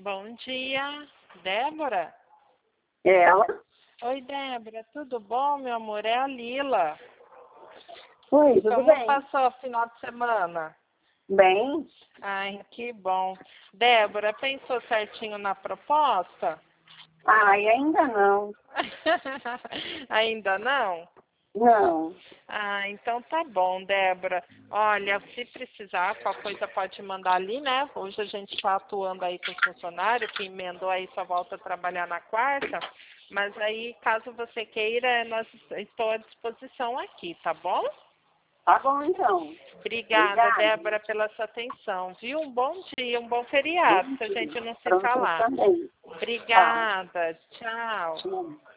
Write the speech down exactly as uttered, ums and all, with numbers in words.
Bom dia, Débora? É ela? Oi, Débora, tudo bom, meu amor? É a Lila. Oi, tudo Como bem? passou o final de semana? Bem? Ai, que bom. Débora, pensou certinho na proposta? Ai, ainda não. Ainda não? Não. Ah, então tá bom, Débora. Olha, se precisar, qualquer coisa pode mandar ali, né? Hoje a gente está atuando aí com os funcionários, que emendou aí só volta a trabalhar na quarta. Mas aí, caso você queira, nós estou à disposição aqui, tá bom? Tá bom, então. Obrigada, Obrigada. Débora, pela sua atenção, viu? Um bom dia, um bom feriado, Bom se a dia. gente não se Pra vocês falar. também. Tá. Obrigada, tchau. Tchau.